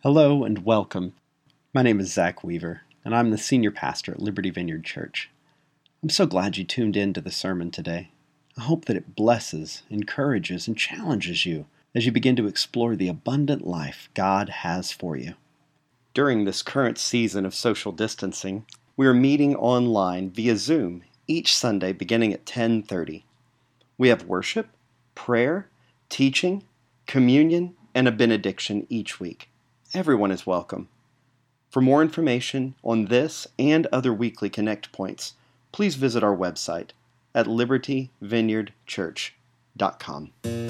Hello and welcome. My name is Zach Weaver, and I'm the senior pastor at Liberty Vineyard Church. I'm so glad you tuned in to the sermon today. I hope that it blesses, encourages, and challenges you as you begin to explore the abundant life God has for you. During this current season of social distancing, we are meeting online via Zoom each Sunday beginning at 10:30. We have worship, prayer, teaching, communion, and a benediction each week. Everyone is welcome. For more information on this and other weekly Connect points, please visit our website at libertyvineyardchurch.com.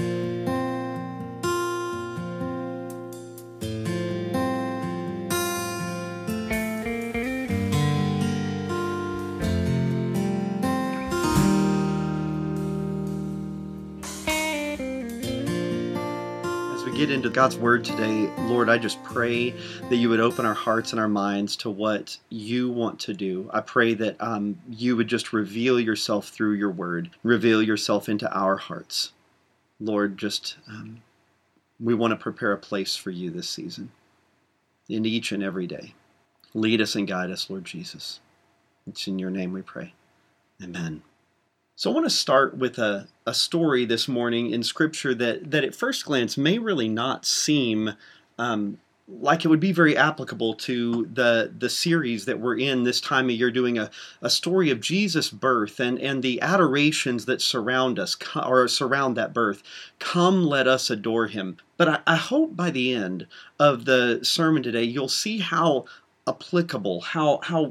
Get into God's Word today, Lord, I just pray that you would open our hearts and our minds to what you want to do. I pray that you would just reveal yourself through your Word, reveal yourself into our hearts. Lord, we want to prepare a place for you this season, in each and every day. Lead us and guide us, Lord Jesus. It's in your name we pray. Amen. So I want to start with a story this morning in Scripture that at first glance may really not seem like it would be very applicable to the series that we're in this time of year, doing a story of Jesus' birth and the adorations that surround us or surround that birth. Come, let us adore him. But I hope by the end of the sermon today, you'll see how applicable, how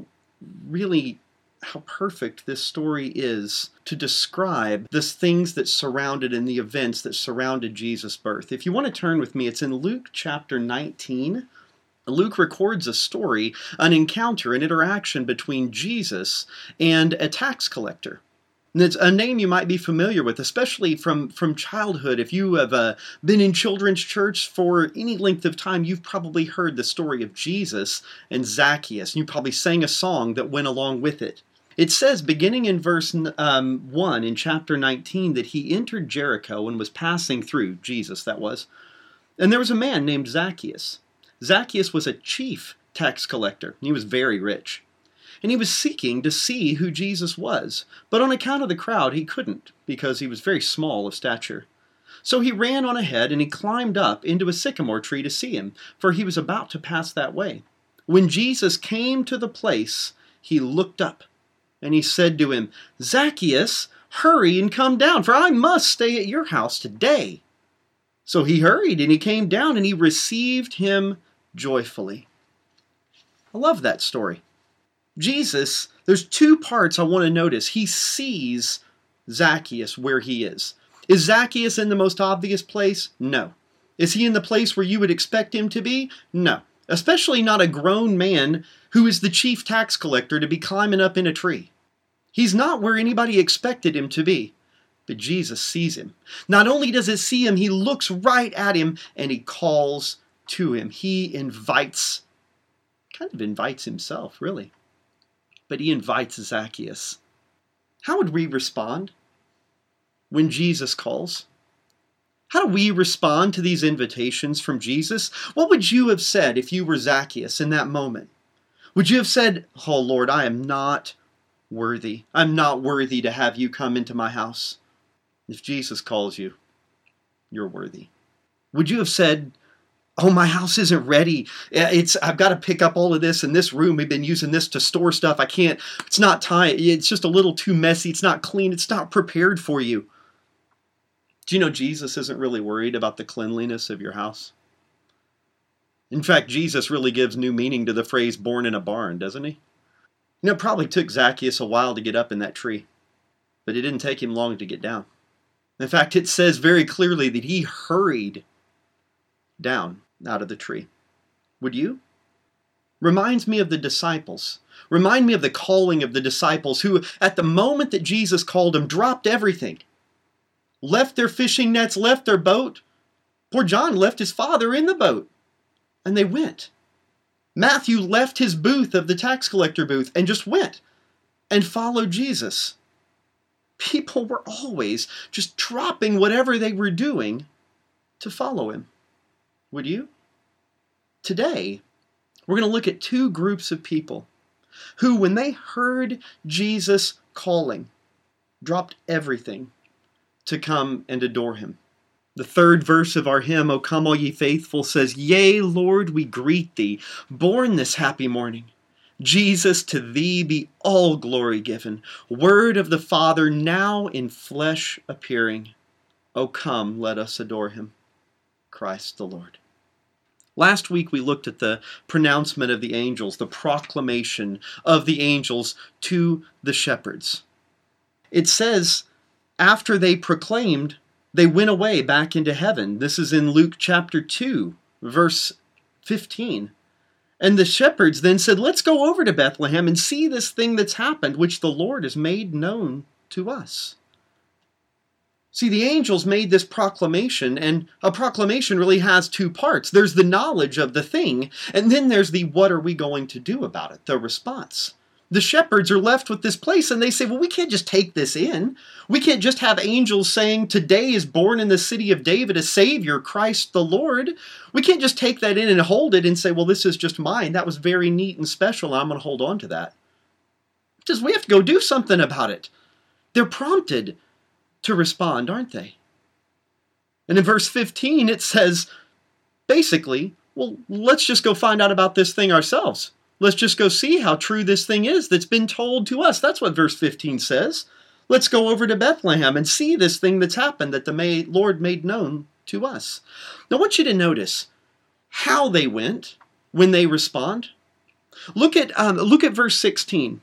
perfect this story is to describe the things that surrounded and the events that surrounded Jesus' birth. If you want to turn with me, it's in Luke chapter 19. Luke records a story, an encounter, an interaction between Jesus and a tax collector. And it's a name you might be familiar with, especially from childhood. If you have been in children's church for any length of time, you've probably heard the story of Jesus and Zacchaeus. And you probably sang a song that went along with it. It says, beginning in verse 1 in chapter 19, that he entered Jericho and was passing through, Jesus that was. And there was a man named Zacchaeus. Zacchaeus was a chief tax collector. He was very rich. And he was seeking to see who Jesus was. But on account of the crowd, he couldn't, because he was very small of stature. So he ran on ahead and he climbed up into a sycamore tree to see him, for he was about to pass that way. When Jesus came to the place, he looked up. And he said to him, Zacchaeus, hurry and come down, for I must stay at your house today. So he hurried and he came down and he received him joyfully. I love that story. Jesus, there's two parts I want to notice. He sees Zacchaeus where he is. Is Zacchaeus in the most obvious place? No. Is he in the place where you would expect him to be? No. Especially not a grown man who is the chief tax collector to be climbing up in a tree. He's not where anybody expected him to be. But Jesus sees him. Not only does he see him, he looks right at him and he calls to him. He invites himself, really. But he invites Zacchaeus. How would we respond when Jesus calls? How do we respond to these invitations from Jesus? What would you have said if you were Zacchaeus in that moment? Would you have said, oh Lord, I am not worthy. I'm not worthy to have you come into my house. If Jesus calls you, you're worthy. Would you have said, oh, my house isn't ready. I've got to pick up all of this in this room. We've been using this to store stuff. It's not time. It's just a little too messy. It's not clean. It's not prepared for you. Do you know Jesus isn't really worried about the cleanliness of your house? In fact, Jesus really gives new meaning to the phrase born in a barn, doesn't he? You know, it probably took Zacchaeus a while to get up in that tree, but it didn't take him long to get down. In fact, it says very clearly that he hurried down out of the tree. Would you? Reminds me of the disciples. Remind me of the calling of the disciples who, at the moment that Jesus called them, dropped everything. Left their fishing nets, left their boat. Poor John left his father in the boat. And they went. Matthew left his booth of the tax collector booth and just went and followed Jesus. People were always just dropping whatever they were doing to follow him. Would you? Today, we're going to look at two groups of people who, when they heard Jesus calling, dropped everything to come and adore him. The third verse of our hymn, O Come All Ye Faithful, says, Yea, Lord, we greet thee, born this happy morning. Jesus, to thee be all glory given, Word of the Father now in flesh appearing. O come, let us adore him, Christ the Lord. Last week we looked at the pronouncement of the angels, the proclamation of the angels to the shepherds. It says, after they proclaimed, they went away back into heaven. This is in Luke chapter 2, verse 15. And the shepherds then said, let's go over to Bethlehem and see this thing that's happened, which the Lord has made known to us. See, the angels made this proclamation, and a proclamation really has two parts. There's the knowledge of the thing, and then there's the what are we going to do about it, the response. The shepherds are left with this place, and they say, well, we can't just take this in. We can't just have angels saying, today is born in the city of David a Savior, Christ the Lord. We can't just take that in and hold it and say, well, this is just mine. That was very neat and special, and I'm going to hold on to that. Because we have to go do something about it. They're prompted to respond, aren't they? And in verse 15, it says, basically, well, let's just go find out about this thing ourselves. Let's just go see how true this thing is that's been told to us. That's what verse 15 says. Let's go over to Bethlehem and see this thing that's happened that the Lord made known to us. Now, I want you to notice how they went when they respond. Look at verse 16.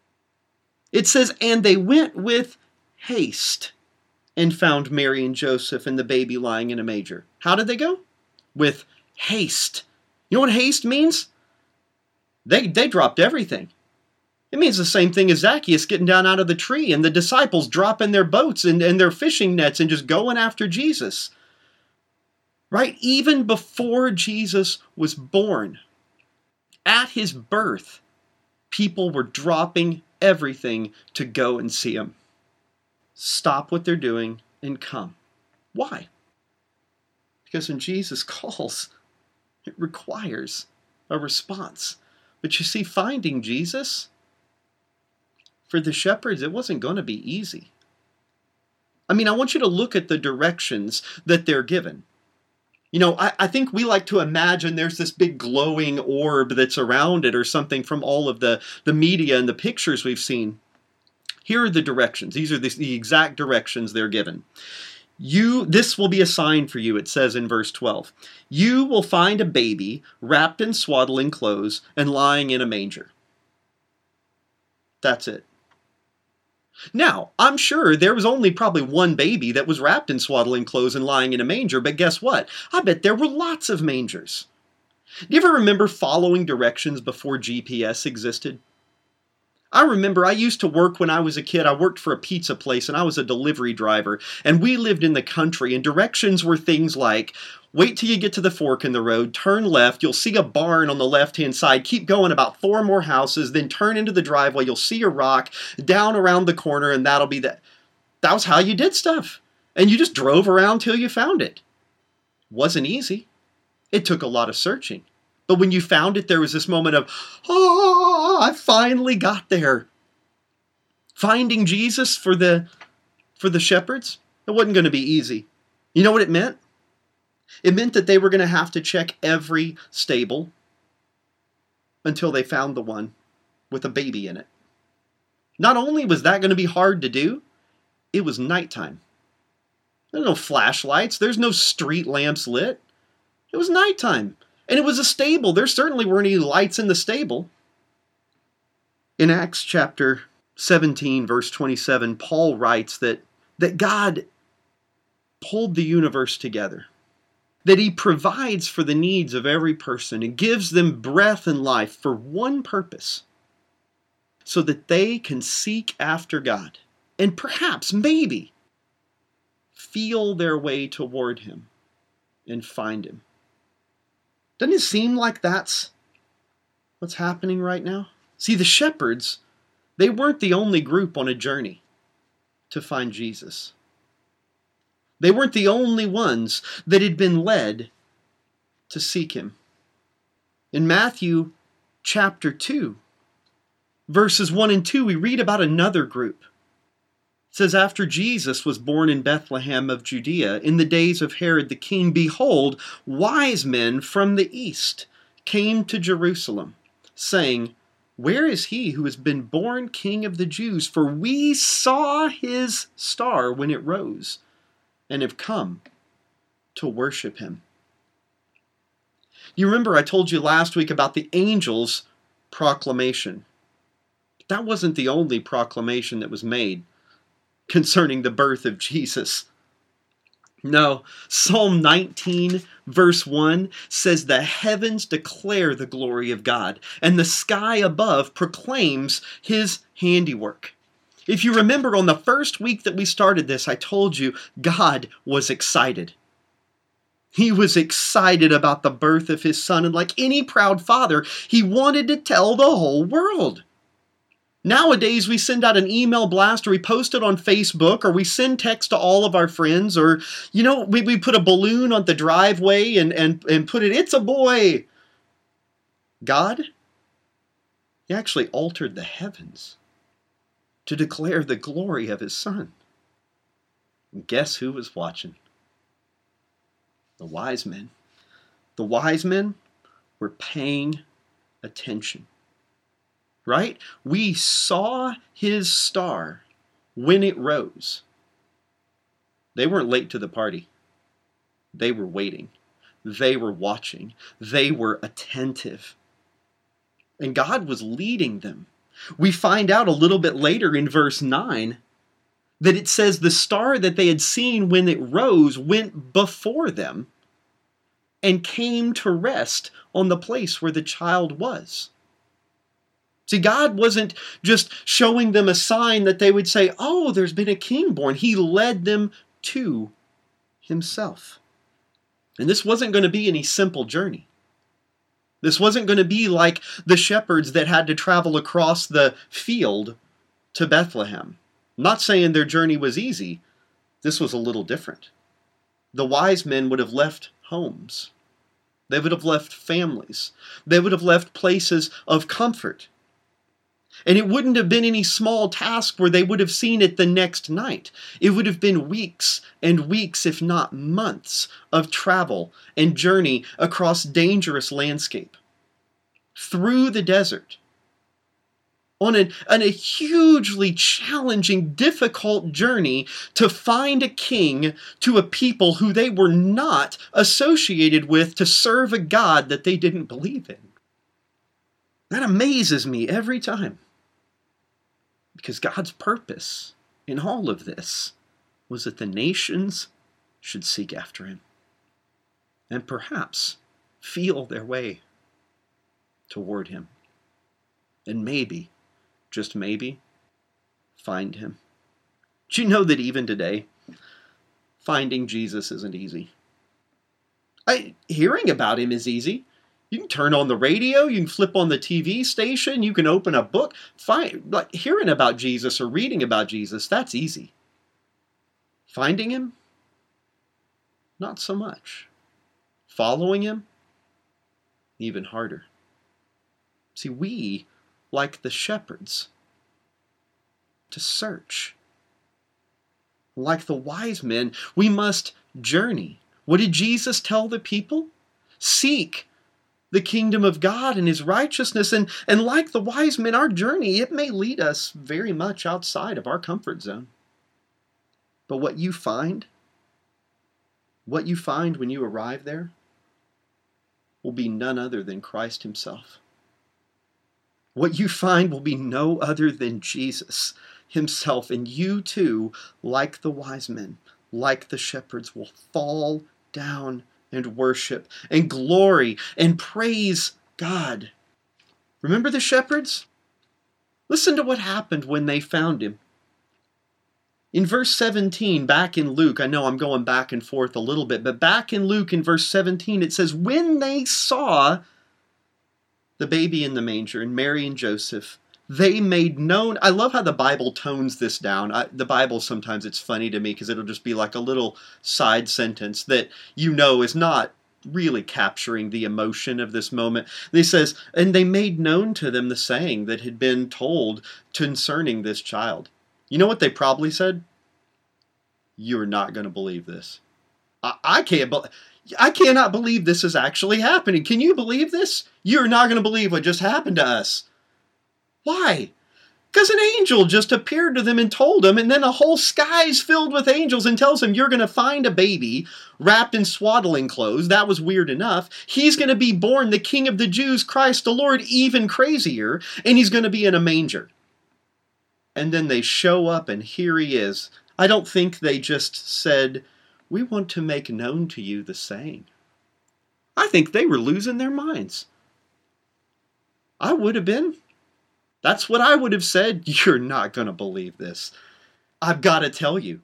It says, and they went with haste and found Mary and Joseph and the baby lying in a manger. How did they go? With haste. You know what haste means? They dropped everything. It means the same thing as Zacchaeus getting down out of the tree and the disciples dropping their boats and their fishing nets and just going after Jesus. Right? Even before Jesus was born, at his birth, people were dropping everything to go and see him. Stop what they're doing and come. Why? Because when Jesus calls, it requires a response. But you see, finding Jesus, for the shepherds, it wasn't going to be easy. I mean, I want you to look at the directions that they're given. You know, I think we like to imagine there's this big glowing orb that's around it or something from all of the media and the pictures we've seen. Here are the directions. These are the exact directions they're given. This will be a sign for you, it says in verse 12. You will find a baby wrapped in swaddling clothes and lying in a manger. That's it. Now, I'm sure there was only probably one baby that was wrapped in swaddling clothes and lying in a manger, but guess what? I bet there were lots of mangers. Do you ever remember following directions before GPS existed? I remember I used to work when I was a kid. I worked for a pizza place and I was a delivery driver. And we lived in the country and directions were things like, wait till you get to the fork in the road, turn left, you'll see a barn on the left-hand side, keep going about 4 more houses, then turn into the driveway, you'll see a rock, down around the corner, and that'll be that. That was how you did stuff. And you just drove around till you found it. Wasn't easy. It took a lot of searching. But when you found it, there was this moment of, oh, I finally got there. Finding Jesus for the shepherds, it wasn't going to be easy. You know what it meant? It meant that they were going to have to check every stable until they found the one with a baby in it. Not only was that going to be hard to do, it was nighttime. There's no flashlights. There's no street lamps lit. It was nighttime. And it was a stable. There certainly weren't any lights in the stable. In Acts chapter 17, verse 27, Paul writes that God pulled the universe together. That he provides for the needs of every person and gives them breath and life for one purpose. So that they can seek after God. And perhaps, maybe, feel their way toward him and find him. Doesn't it seem like that's what's happening right now? See, the shepherds, they weren't the only group on a journey to find Jesus. They weren't the only ones that had been led to seek him. In Matthew chapter 2, verses 1 and 2, we read about another group. It says, after Jesus was born in Bethlehem of Judea, in the days of Herod the king, behold, wise men from the east came to Jerusalem, saying, where is he who has been born King of the Jews? For we saw his star when it rose, and have come to worship him. You remember I told you last week about the angel's proclamation. That wasn't the only proclamation that was made concerning the birth of Jesus. No, Psalm 19 verse 1 says the heavens declare the glory of God, and the sky above proclaims his handiwork. If you remember on the first week that we started this, I told you God was excited. He was excited about the birth of his son, and like any proud father, he wanted to tell the whole world. Nowadays, we send out an email blast, or we post it on Facebook, or we send text to all of our friends, or, we put a balloon on the driveway and put it, it's a boy. God, he actually altered the heavens to declare the glory of his son. And guess who was watching? The wise men. The wise men were paying attention. Right? We saw his star when it rose. They weren't late to the party. They were waiting. They were watching. They were attentive. And God was leading them. We find out a little bit later in verse 9 that it says the star that they had seen when it rose went before them and came to rest on the place where the child was. See, God wasn't just showing them a sign that they would say, oh, there's been a king born. He led them to himself. And this wasn't going to be any simple journey. This wasn't going to be like the shepherds that had to travel across the field to Bethlehem. I'm not saying their journey was easy. This was a little different. The wise men would have left homes. They would have left families. They would have left places of comfort. And it wouldn't have been any small task where they would have seen it the next night. It would have been weeks and weeks, if not months, of travel and journey across dangerous landscape, through the desert, on a hugely challenging, difficult journey to find a king to a people who they were not associated with, to serve a God that they didn't believe in. That amazes me every time. Because God's purpose in all of this was that the nations should seek after him and perhaps feel their way toward him. And maybe, just maybe, find him. Do you know that even today, finding Jesus isn't easy? Hearing about him is easy. You can turn on the radio, you can flip on the TV station, you can open a book. Hearing about Jesus or reading about Jesus, that's easy. Finding him? Not so much. Following him? Even harder. See, we, like the shepherds, to search. Like the wise men, we must journey. What did Jesus tell the people? Seek the kingdom of God and his righteousness. And like the wise men, our journey, it may lead us very much outside of our comfort zone. But what you find when you arrive there will be none other than Christ himself. What you find will be no other than Jesus himself. And you too, like the wise men, like the shepherds, will fall down and worship and glory and praise God. Remember the shepherds? Listen to what happened when they found him. In verse 17, back in Luke, I know I'm going back and forth a little bit, but back in Luke in verse 17, it says, when they saw the baby in the manger and Mary and Joseph, they made known. I love how the Bible tones this down. The Bible, sometimes it's funny to me because it'll just be like a little side sentence that is not really capturing the emotion of this moment. He says, and they made known to them the saying that had been told concerning this child. You know what they probably said? You're not going to believe this. I cannot believe this is actually happening. Can you believe this? You're not going to believe what just happened to us. Why? Because an angel just appeared to them and told them, and then a whole sky's filled with angels and tells them you're going to find a baby wrapped in swaddling clothes. That was weird enough. He's going to be born the King of the Jews, Christ the Lord, even crazier, and he's going to be in a manger. And then they show up, and here he is. I don't think they just said, we want to make known to you the saying. I think they were losing their minds. I would have been. That's what I would have said. You're not going to believe this. I've got to tell you.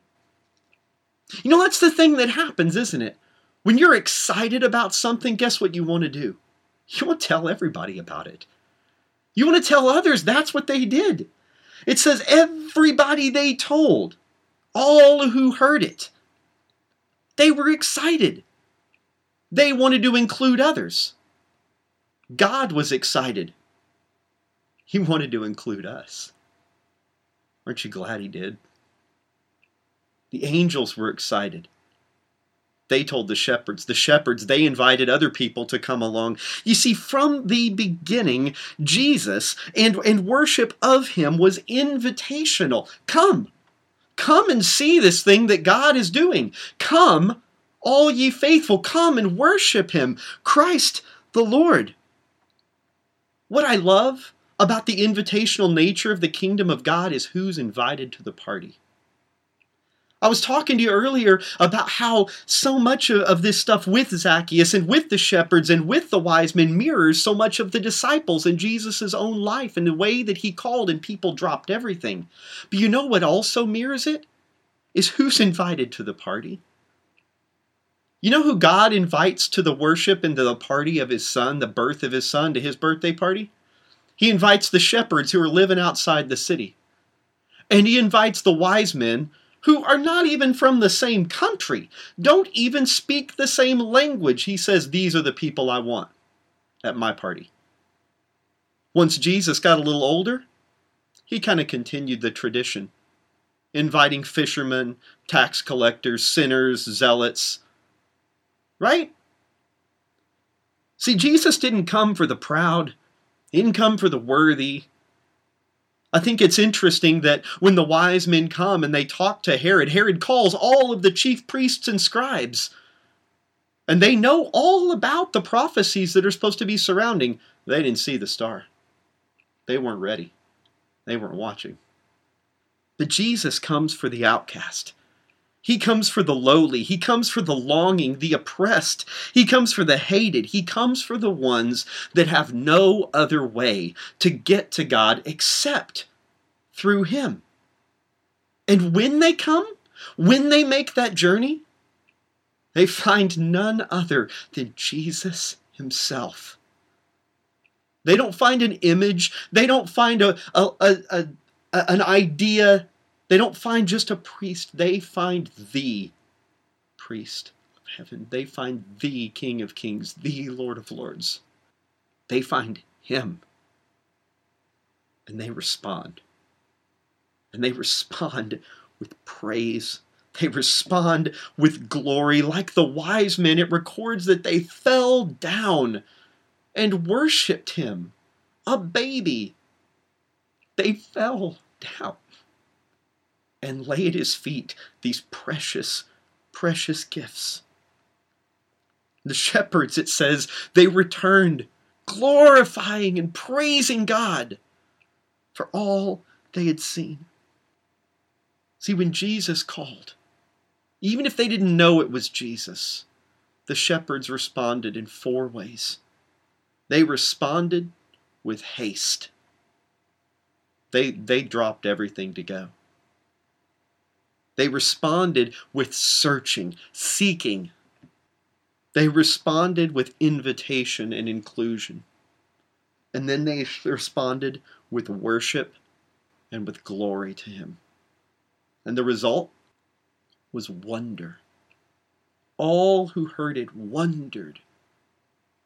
You know, that's the thing that happens, isn't it? When you're excited about something, guess what you want to do? You want to tell everybody about it. You want to tell others. That's what they did. It says everybody they told, all who heard it, they were excited. They wanted to include others. God was excited. He wanted to include us. Aren't you glad he did? The angels were excited. They told the shepherds. The shepherds, they invited other people to come along. You see, from the beginning, Jesus and worship of him was invitational. Come and see this thing that God is doing. Come, all ye faithful, come and worship him, Christ the Lord. What I love about the invitational nature of the kingdom of God is who's invited to the party. I was talking to you earlier about how so much of this stuff with Zacchaeus and with the shepherds and with the wise men mirrors so much of the disciples in Jesus' own life and the way that he called and people dropped everything. But you know what also mirrors it? Is who's invited to the party. You know who God invites to the worship and to the party of his son, the birth of his son, to his birthday party? He invites the shepherds who are living outside the city. And he invites the wise men who are not even from the same country, don't even speak the same language. He says, these are the people I want at my party. Once Jesus got a little older, he kind of continued the tradition, inviting fishermen, tax collectors, sinners, zealots. Right? See, Jesus didn't come for the proud. He didn't come for the worthy. I think it's interesting that when the wise men come and they talk to Herod, Herod calls all of the chief priests and scribes. And they know all about the prophecies that are supposed to be surrounding. They didn't see the star. They weren't ready. They weren't watching. But Jesus comes for the outcast. He comes for the lowly. He comes for the longing, the oppressed. He comes for the hated. He comes for the ones that have no other way to get to God except through him. And when they come, when they make that journey, they find none other than Jesus himself. They don't find an image. They don't find an idea. They don't find just a priest. They find the priest of heaven. They find the King of Kings, the Lord of Lords. They find him. And they respond. And they respond with praise. They respond with glory. Like the wise men, it records that they fell down and worshipped him. A baby. They fell down and lay at his feet these precious, precious gifts. The shepherds, it says, they returned, glorifying and praising God for all they had seen. See, when Jesus called, even if they didn't know it was Jesus, the shepherds responded in 4 ways. They responded with haste. They dropped everything to go. They responded with searching, seeking. They responded with invitation and inclusion. And then they responded with worship and with glory to him. And the result was wonder. All who heard it wondered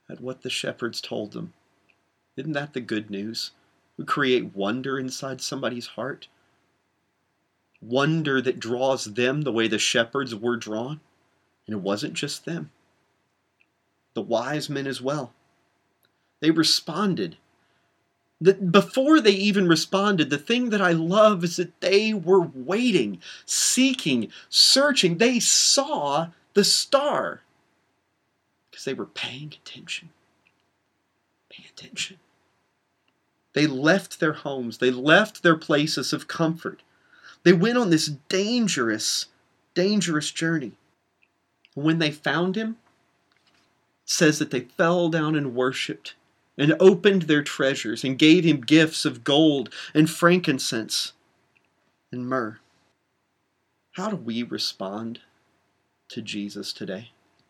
at what the shepherds told them. Isn't that the good news? We create wonder inside somebody's heart. Wonder that draws them the way the shepherds were drawn. And it wasn't just them. The wise men as well. They responded. Before they even responded, the thing that I love is that they were waiting, seeking, searching. They saw the star because they were paying attention. Pay attention. They left their homes. They left their places of comfort. They went on this dangerous, dangerous journey. When they found him, it says that they fell down and worshipped and opened their treasures and gave him gifts of gold and frankincense and myrrh. How do we respond to Jesus today?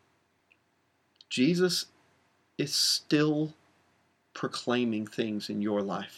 Jesus is still proclaiming things in your life.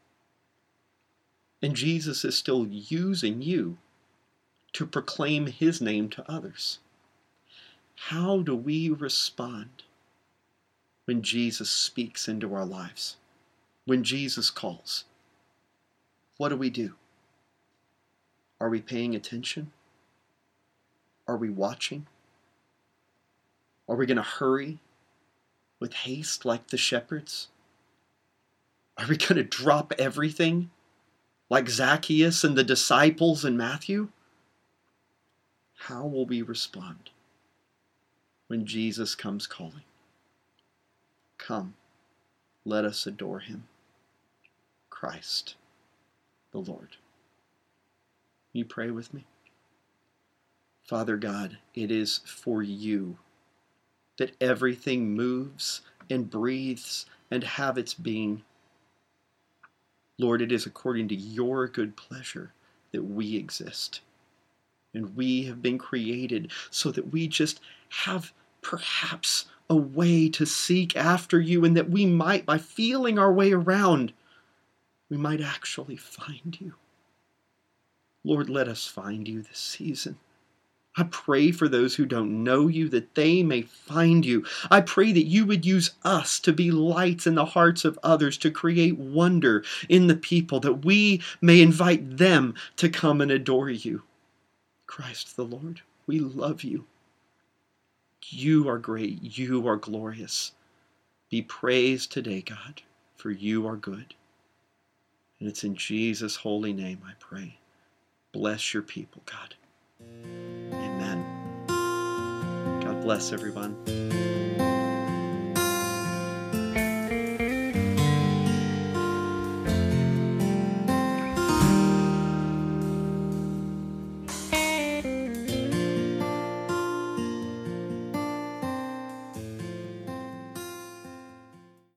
And Jesus is still using you to proclaim his name to others. How do we respond when Jesus speaks into our lives? When Jesus calls? What do? Are we paying attention? Are we watching? Are we going to hurry with haste like the shepherds? Are we going to drop everything like Zacchaeus and the disciples in Matthew? How will we respond when Jesus comes calling? Come, let us adore him. Christ, the Lord. You pray with me? Father God, it is for you that everything moves and breathes and have its being. Lord, it is according to your good pleasure that we exist. And we have been created so that we just have perhaps a way to seek after you, and that we might, by feeling our way around, we might actually find you. Lord, let us find you this season. I pray for those who don't know you, that they may find you. I pray that you would use us to be lights in the hearts of others, to create wonder in the people, that we may invite them to come and adore you. Christ the Lord, we love you. You are great. You are glorious. Be praised today, God, for you are good. And it's in Jesus' holy name I pray. Bless your people, God. Amen. God bless everyone.